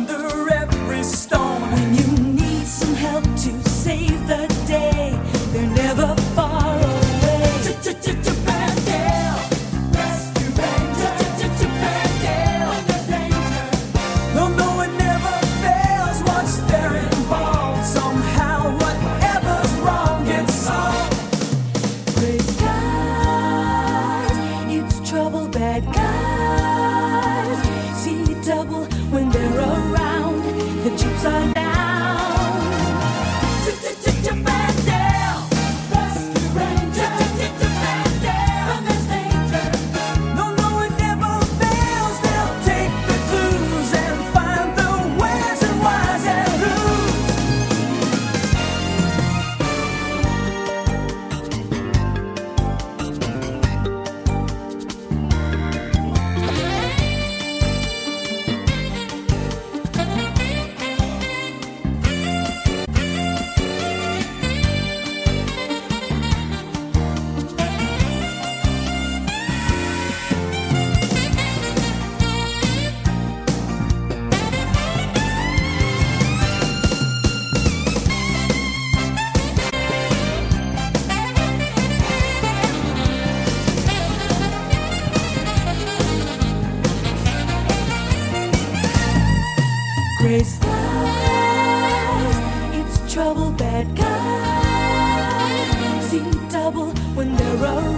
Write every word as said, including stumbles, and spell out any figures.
under every stone. When you need some help to save the day, they're never far away. Japan-Dale, Rescue Ranger. Japan-Dale, when there's danger. No, no, it never fails once they're involved. Somehow, whatever's wrong gets solved. Praise God, it's trouble, bad guys. See double when they're around. The chips are down. Japan-Dale, Rescue Ranger. Japan-Dale, when there's danger. No, no, it never fails. They'll take the clues and find the wheres and whys and whos. Grace flies, it's trouble, bad guys. See double when they're around.